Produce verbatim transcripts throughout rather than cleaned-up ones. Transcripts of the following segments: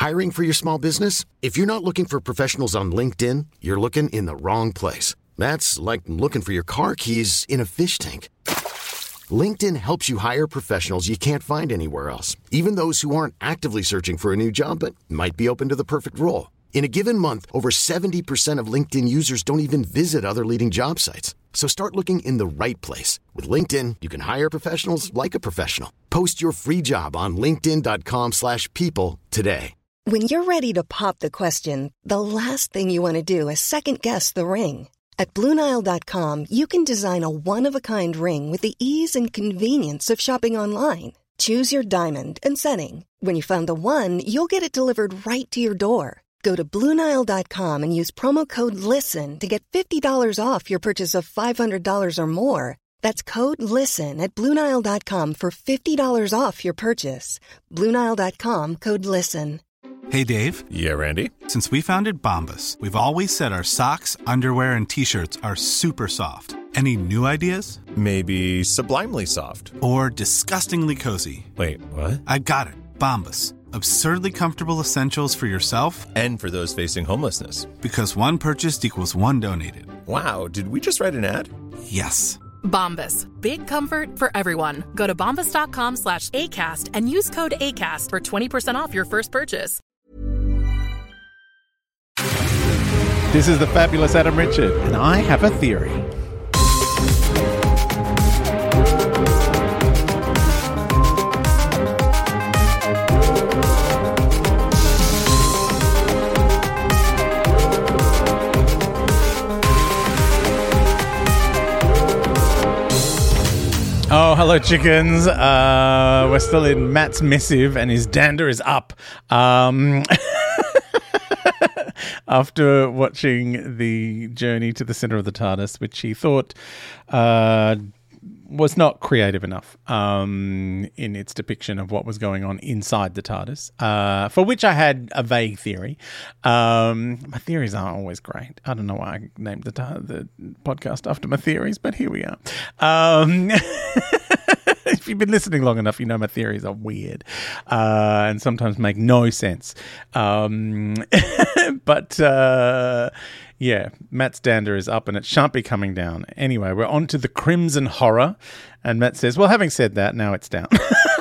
Hiring for your small business? If you're not looking for professionals on LinkedIn, you're looking in the wrong place. That's like looking for your car keys in a fish tank. LinkedIn helps you hire professionals you can't find anywhere else, even those who aren't actively searching for a new job but might be open to the perfect role. In a given month, over seventy percent of LinkedIn users don't even visit other leading job sites. So start looking in the right place. With LinkedIn, you can hire professionals like a professional. Post your free job on linkedin.com slash people today. When you're ready to pop the question, the last thing you want to do is second-guess the ring. At Blue Nile dot com, you can design a one-of-a-kind ring with the ease and convenience of shopping online. Choose your diamond and setting. When you find the one, you'll get it delivered right to your door. Go to Blue Nile dot com and use promo code LISTEN to get fifty dollars off your purchase of five hundred dollars or more. That's code LISTEN at Blue Nile dot com for fifty dollars off your purchase. Blue Nile dot com, code LISTEN. Hey, Dave. Yeah, Randy. Since we founded Bombas, we've always said our socks, underwear, and T-shirts are super soft. Any new ideas? Maybe sublimely soft. Or disgustingly cozy. Wait, what? I got it. Bombas. Absurdly comfortable essentials for yourself and for those facing homelessness. Because one purchased equals one donated. Wow, did we just write an ad? Yes. Bombas. Big comfort for everyone. Go to bombas.com slash ACAST and use code ACAST for twenty percent off your first purchase. This is the fabulous Adam Richard, and I have a theory. Oh, hello, chickens. Uh, we're still in Matt's missive, and his dander is up. Um, after watching the journey to the center of the TARDIS, which he thought uh, was not creative enough um, in its depiction of what was going on inside the TARDIS, uh, for which I had a vague theory. Um, my theories aren't always great. I don't know why I named the, tar- the podcast after my theories, but here we are. Um, if you've been listening long enough, you know my theories are weird uh, and sometimes make no sense. Um, but... Uh, Yeah, Matt's dander is up and it shan't be coming down. Anyway, we're on to the Crimson Horror. And Matt says, well, having said that, now it's down.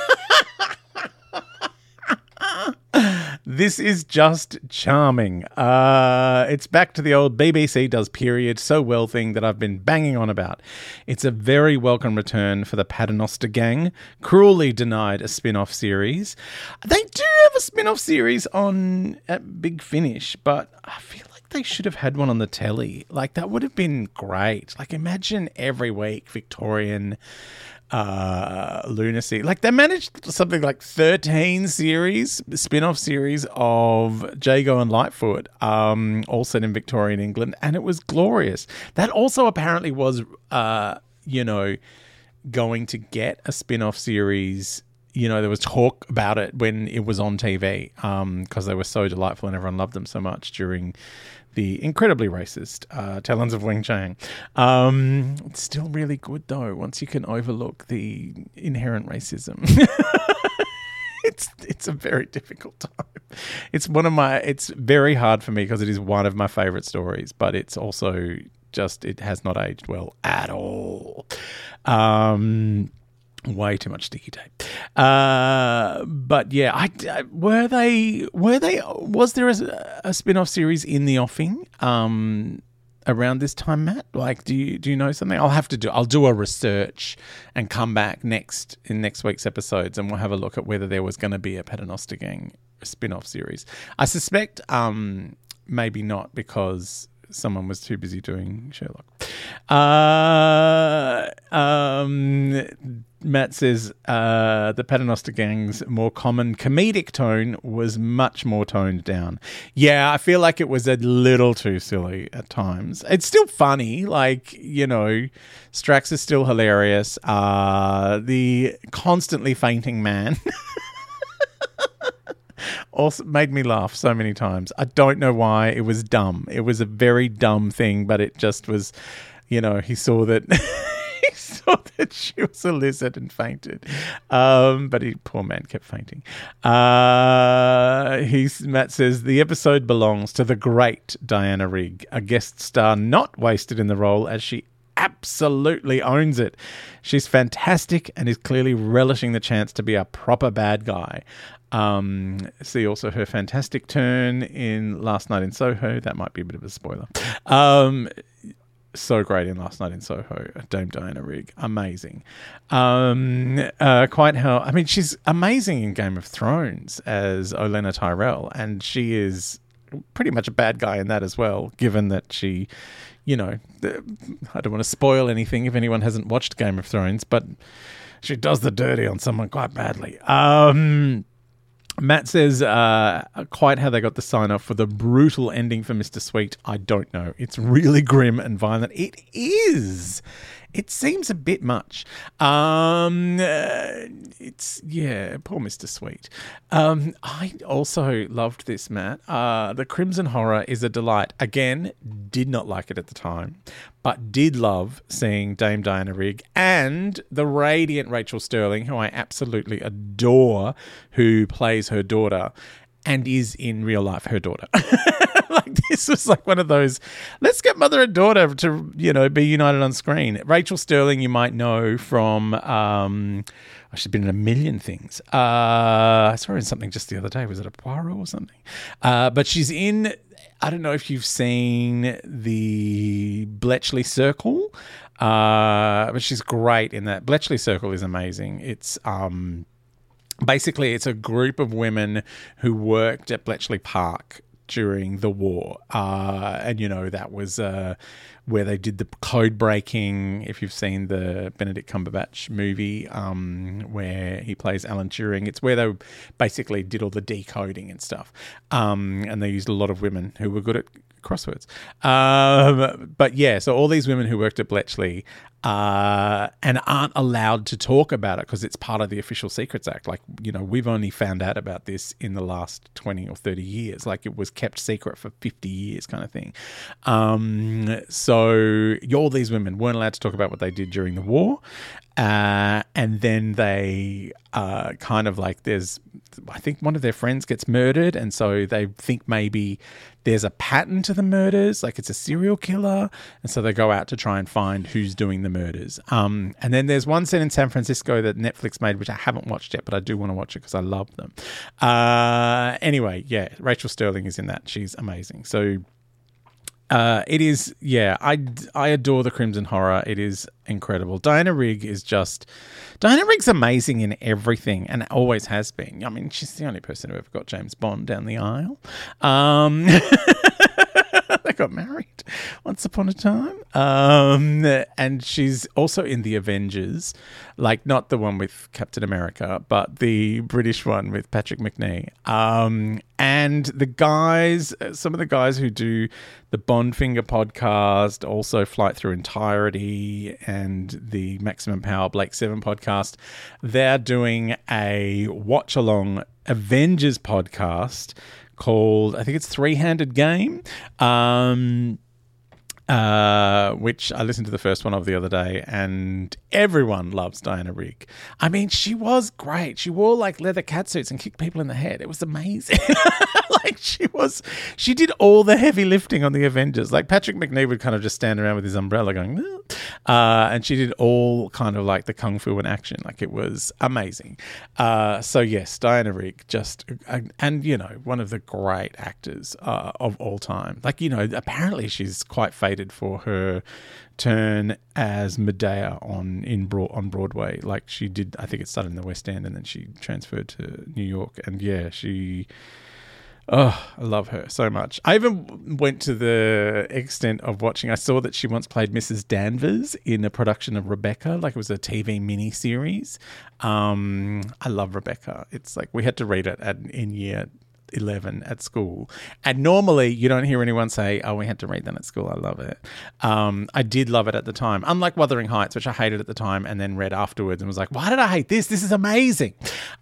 This is just charming. Uh, it's back to the old B B C does period so well thing that I've been banging on about. It's a very welcome return for the Paternoster gang, cruelly denied a spin-off series. They do have a spin-off series on at Big Finish, but I feel like they should have had one on the telly. Like, that would have been great. Like, imagine every week Victorian uh, lunacy. Like, they managed something like thirteen series, spin-off series of Jago and Lightfoot, um, all set in Victorian England, and it was glorious. That also apparently was, uh, you know, going to get a spin-off series. You know, there was talk about it when it was on T V um, because they were so delightful and everyone loved them so much during the incredibly racist uh, Talons of Wing Chang. Um, it's still really good, though, once you can overlook the inherent racism. It's it's a very difficult time. It's one of my. It's very hard for me because it is one of my favorite stories, but it's also just it has not aged well at all. Um, Way too much sticky tape. Uh, but yeah, I, I, were they, were they, was there a, a spin-off series in the offing um, around this time, Matt? Like, do you, do you know something? I'll have to do, I'll do a research and come back next, in next week's episodes, and we'll have a look at whether there was going to be a Paternoster Gang spin-off series. I suspect um, maybe not, because someone was too busy doing Sherlock. Uh, um, Matt says uh, the Paternoster Gang's more common comedic tone was much more toned down. Yeah, I feel like it was a little too silly at times. It's still funny, like, you know, Strax is still hilarious. Uh, the constantly fainting man also made me laugh so many times. I don't know why. It was dumb. It was a very dumb thing, but it just was, you know, he saw that he thought that she was a lizard and fainted. Um, but he, poor man, kept fainting. Uh, he's, Matt says, the episode belongs to the great Diana Rigg, a guest star not wasted in the role as she absolutely owns it. She's fantastic and is clearly relishing the chance to be a proper bad guy. Um, see also her fantastic turn in Last Night in Soho. That might be a bit of a spoiler. Um, so great in Last Night in Soho. Dame Diana Rigg. Amazing. Um, uh, quite how, I mean, she's amazing in Game of Thrones as Olenna Tyrell, and she is pretty much a bad guy in that as well, given that she, you know, I don't want to spoil anything if anyone hasn't watched Game of Thrones, but she does the dirty on someone quite badly. Um... Matt says, uh, quite how they got the sign-off for the brutal ending for Mister Sweet, I don't know. It's really grim and violent. It is. It seems a bit much. Um, uh, it's, yeah, poor Mister Sweet. Um, I also loved this, Matt. Uh, the Crimson Horror is a delight. Again, did not like it at the time, but did love seeing Dame Diana Rigg and the radiant Rachel Sterling, who I absolutely adore, who plays her daughter and is in real life her daughter. Like, this was like one of those, let's get mother and daughter to, you know, be united on screen. Rachel Sterling, you might know from, um, oh, she's been in a million things. Uh, I saw her in something just the other day. Was it a Poirot or something? Uh, but she's in, I don't know if you've seen the Bletchley Circle, uh, but she's great in that. Bletchley Circle is amazing. It's, um, basically, it's a group of women who worked at Bletchley Park during the war. Uh, and, you know, that was uh, where they did the code breaking, if you've seen the Benedict Cumberbatch movie um, where he plays Alan Turing. It's where they basically did all the decoding and stuff. Um, and they used a lot of women who were good at crosswords. Um, but, yeah, so all these women who worked at Bletchley Uh, and aren't allowed to talk about it because it's part of the Official Secrets Act. Like, you know, we've only found out about this in the last twenty or thirty years. Like, it was kept secret for fifty years kind of thing. Um, so all these women weren't allowed to talk about what they did during the war. Uh, and then they uh, kind of like there's, I think one of their friends gets murdered. And so they think maybe there's a pattern to the murders, like it's a serial killer. And so they go out to try and find who's doing the murders. Um, and then there's one scene in San Francisco that Netflix made, which I haven't watched yet, but I do want to watch it because I love them. Uh, anyway, yeah, Rachel Sterling is in that. She's amazing. So Uh, it is, yeah, I, I adore the Crimson Horror. It is incredible. Diana Rigg is just, Diana Rigg's amazing in everything and always has been. I mean, she's the only person who ever got James Bond down the aisle. Um, they got married once upon a time. Um, and she's also in The Avengers, like not the one with Captain America, but the British one with Patrick Macnee. Um, and the guys, some of the guys who do the Bond Finger podcast, also Flight Through Entirety and the Maximum Power Blake Seven podcast, they're doing a watch-along Avengers podcast called, I think it's Three-Handed Game, um, uh, which I listened to the first one of the other day, and everyone loves Diana Rigg. I mean, she was great. She wore like leather catsuits and kicked people in the head. It was amazing. Like she was, she did all the heavy lifting on the Avengers. Like Patrick Macnee would kind of just stand around with his umbrella going, uh, and she did all kind of like the kung fu in action. Like it was amazing. Uh, so yes, Diana Rigg, just, uh, and you know, one of the great actors uh, of all time. Like, you know, apparently she's quite fated for her turn as Medea on in Broad, on Broadway. Like she did, I think it started in the West End and then she transferred to New York. And yeah, she, oh, I love her so much. I even went to the extent of watching, I saw that she once played Missus Danvers in a production of Rebecca, like it was a T V miniseries. Um, I love Rebecca. It's like we had to read it at, in year eleven at school, and normally you don't hear anyone say, oh, we had to read that at school. I love it. um I did love it at the time, unlike Wuthering Heights, which I hated at the time and then read afterwards and was like, why did I hate this? This is amazing.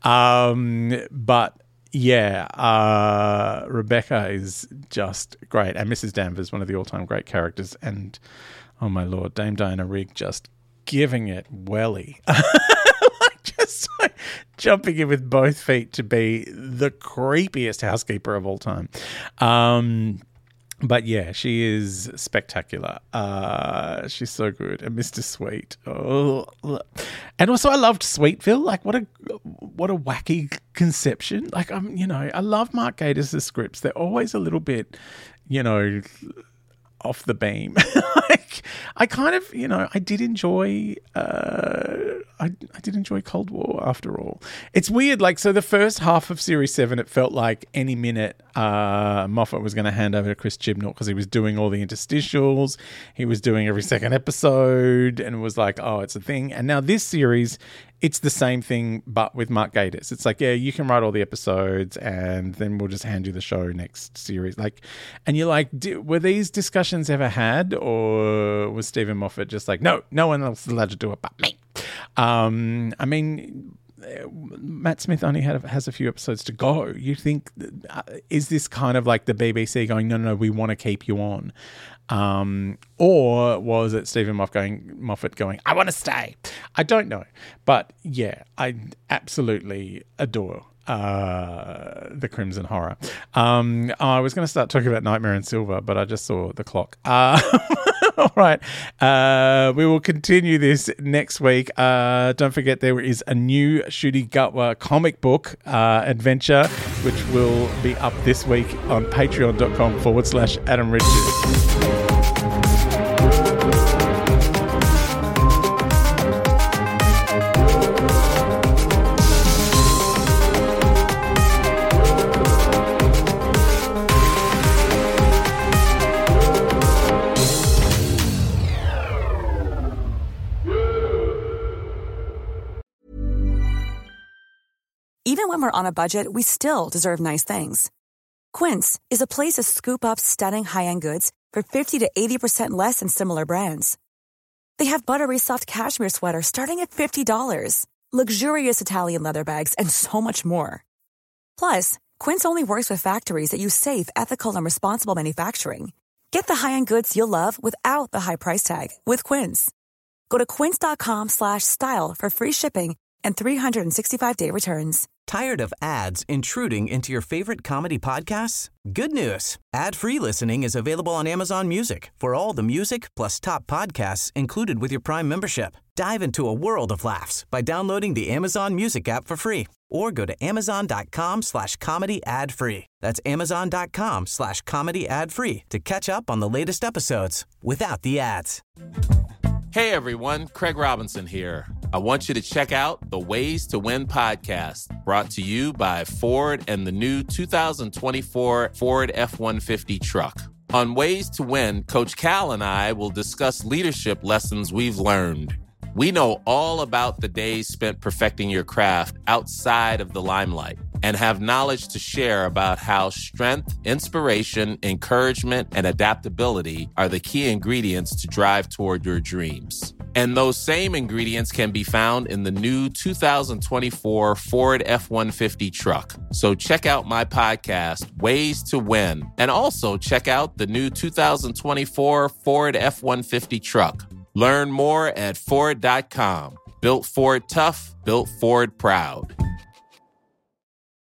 Um but yeah, uh Rebecca is just great, and Missus Danvers, one of the all-time great characters, and oh my lord, Dame Diana Rigg just giving it welly. Just like jumping in with both feet to be the creepiest housekeeper of all time. Um, but yeah, she is spectacular. Uh, she's so good. And Mister Sweet. Oh, and also I loved Sweetville. Like what a what a wacky conception. Like I'm, you know, I love Mark Gatiss' scripts. They're always a little bit, you know, off the beam. Like I kind of, you know, I did enjoy uh I, I did enjoy Cold War after all. It's weird, like so the first half of series seven, it felt like any minute uh Moffat was going to hand over to Chris Chibnall because he was doing all the interstitials, he was doing every second episode, and it was like, oh, it's a thing. And now this series, it's the same thing, but with Mark Gatiss. It's like, yeah, you can write all the episodes and then we'll just hand you the show next series. Like, and you're like, were these discussions ever had, or was Stephen Moffat just like, no, no one else is allowed to do it but me? Um, I mean, Matt Smith only had, has a few episodes to go. You think, uh, is this kind of like the B B C going, no, no, no, we want to keep you on? Um, or was it Stephen Moffat going, Moffat going, I want to stay? I don't know. But yeah, I absolutely adore uh, the Crimson Horror. Um, I was going to start talking about Nightmare in Silver, but I just saw the clock. Uh, all right. Uh, we will continue this next week. Uh, don't forget there is a new Ncuti Gatwa comic book uh, adventure, which will be up this week on patreon.com forward slash Adam Richards. Even when we're on a budget, we still deserve nice things. Quince is a place to scoop up stunning high-end goods for fifty to eighty percent less than similar brands. They have buttery soft cashmere sweaters starting at fifty dollars, luxurious Italian leather bags, and so much more. Plus, Quince only works with factories that use safe, ethical, and responsible manufacturing. Get the high-end goods you'll love without the high price tag with Quince. Go to quince.com slash style for free shipping and three sixty-five day returns. Tired of ads intruding into your favorite comedy podcasts? Good news. Ad-free listening is available on Amazon Music for all the music plus top podcasts included with your Prime membership. Dive into a world of laughs by downloading the Amazon Music app for free or go to amazon.com slash comedy ad free. That's amazon.com slash comedy ad free to catch up on the latest episodes without the ads. Hey everyone, Craig Robinson here. I want you to check out the Ways to Win podcast, brought to you by Ford and the new two thousand twenty-four Ford F one fifty truck. On Ways to Win, Coach Cal and I will discuss leadership lessons we've learned. We know all about the days spent perfecting your craft outside of the limelight and have knowledge to share about how strength, inspiration, encouragement, and adaptability are the key ingredients to drive toward your dreams. And those same ingredients can be found in the new two thousand twenty-four Ford F one fifty truck. So check out my podcast, Ways to Win, and also check out the new two thousand twenty-four Ford F one fifty truck. Learn more at Ford dot com. Built Ford tough, built Ford proud.